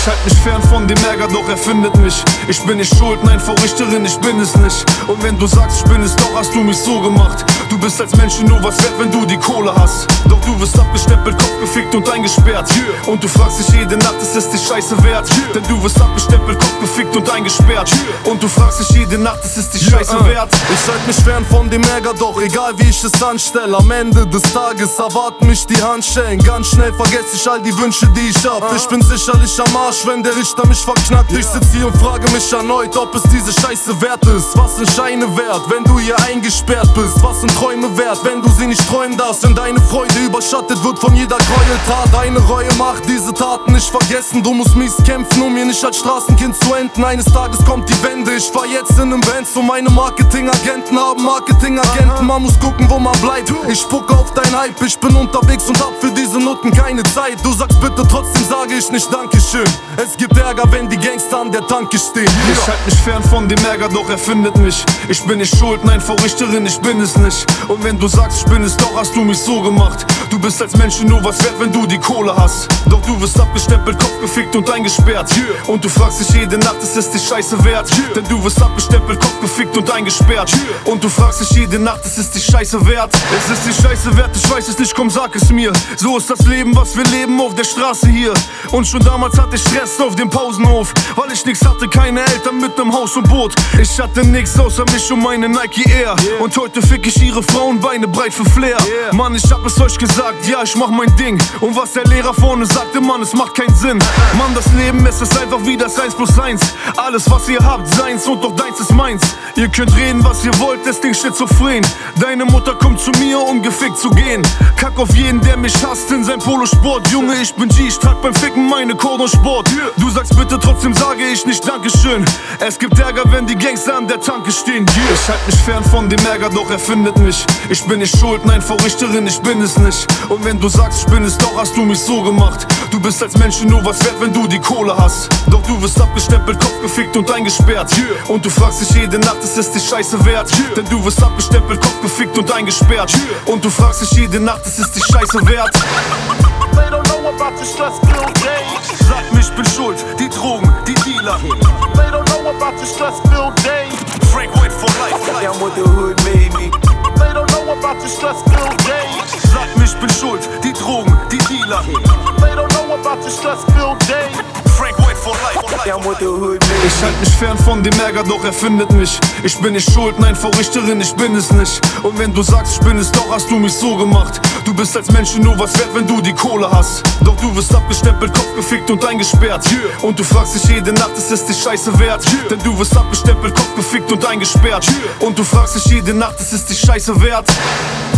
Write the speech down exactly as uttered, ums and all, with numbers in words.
Ich halt mich fern von dem Ärger, doch er findet mich. Ich bin nicht schuld, nein, Frau Richterin, ich bin es nicht. Und wenn du sagst, ich bin es, doch hast du mich so gemacht. Du bist als Mensch nur was wert, wenn du die Kohle hast. Doch du wirst abgestempelt, Kopf gefickt und eingesperrt. Und du fragst dich jede Nacht, ist es die Scheiße wert? Denn du wirst abgestempelt, Kopf gefickt und eingesperrt. Und du fragst dich jede Nacht, ist es die Scheiße wert? Ich halt mich fern von dem Ärger, doch egal wie ich es anstelle, am Ende des Tages erwarten mich die Handschellen. Ganz schnell vergesse ich all die Wünsche, die ich hab. Ich bin sicherlich am Arsch, wenn der Richter mich verknackt. Ich sitz hier und frage mich erneut, ob es diese Scheiße wert ist. Was sind Scheine wert, wenn du hier eingesperrt bist? Was sind Träume wert, wenn du sie nicht träumen darfst? Wenn deine Freude überschattet wird von jeder Gräueltat. Deine Reue macht diese Taten nicht vergessen. Du musst mies kämpfen, um hier nicht als Straßenkind zu enden. Eines Tages kommt die Wende. Ich fahr jetzt in nem Benz und meine Marketingagenten haben Marketingagenten. Man muss gucken, wo man bleibt. Ich spucke auf dein Hype, ich bin unterwegs und hab für diese Nutten keine Zeit. Du sagst bitte, trotzdem sage ich nicht Dankeschön. Es gibt Ärger, wenn die Gangster an der Tanke stehen. Ja. Ich halt mich fern von dem Ärger, doch er findet mich. Ich bin nicht schuld, nein, Frau Richterin, ich bin es nicht. Und wenn du sagst, ich bin es, doch hast du mich so gemacht. Du bist als Mensch nur was wert, wenn du die Kohle hast. Doch du wirst abgestempelt, Kopf gefickt und eingesperrt. Yeah. Und du fragst dich jede Nacht, ist es die Scheiße wert? Yeah. Denn du wirst abgestempelt, Kopf gefickt und eingesperrt. Yeah. Und du fragst dich jede Nacht, ist es die Scheiße wert? Es ist die Scheiße wert, ich weiß es nicht, komm sag es mir. So ist das Leben, was wir leben auf der Straße hier. Und schon damals hatte ich Stress auf dem Pausenhof, weil ich nix hatte, keine Eltern mit nem Haus und Boot. Ich hatte nix außer mich und meine Nike Air. Yeah. Und heute fick ich ihre Frauenbeine breit für Flair. Yeah. Mann, ich hab es euch gesagt, ja, ich mach mein Ding. Und was der Lehrer vorne sagte, Mann, es macht keinen Sinn. Mann, das Leben, es ist einfach wie das eins plus eins. Alles, was ihr habt, seins und doch deins ist meins. Ihr könnt reden, was ihr wollt, das Ding schizophren. Deine Mutter kommt zu mir, um gefickt zu gehen. Kack auf jeden, der mich hasst in sein Polosport. Junge, ich bin G, ich trag beim Ficken meine Cordon-Sport. Du sagst bitte, trotzdem sage ich nicht Dankeschön. Es gibt Ärger, wenn die Gangster an der Tanke stehen. Yeah. Ich halt mich fern von dem Ärger, doch er findet mich. Ich bin nicht schuld, nein, Frau Richterin, ich bin es nicht. Und wenn du sagst, ich bin es, doch hast du mich so gemacht. Du bist als Mensch nur was wert, wenn du die Kohle hast. Doch du wirst abgestempelt, Kopf gefickt und eingesperrt. Yeah. Und du fragst dich jede Nacht, ist es die Scheiße wert? Yeah. Denn du wirst abgestempelt, Kopf gefickt und eingesperrt. Yeah. Und du fragst dich jede Nacht, ist es die Scheiße wert? They don't know about your stress-filled days. Sag mir, ich bin schuld, die Drogen, die Dealer. They don't know about your stress-filled days. Frank White for life. I'm what the hood made me. They don't know about your stress-filled days. Sag mir, ich bin schuld, die Drogen, die Dealer. They don't know about your stress-filled days. Frank White for life. I'm what the hood made me. Ich halt mich fern von dem Ärger, doch er findet mich. Ich bin nicht schuld, nein, Frau Richterin, ich bin es nicht. Und wenn du sagst, ich bin es, doch hast du mich so gemacht. Du bist als Mensch nur was wert, wenn du die Kohle hast. Doch du wirst abgestempelt, Kopf gefickt und eingesperrt. Yeah. Und du fragst dich jede Nacht, ist es die Scheiße wert? Yeah. Denn du wirst abgestempelt, Kopf gefickt und eingesperrt. Yeah. Und du fragst dich jede Nacht, ist es die Scheiße wert?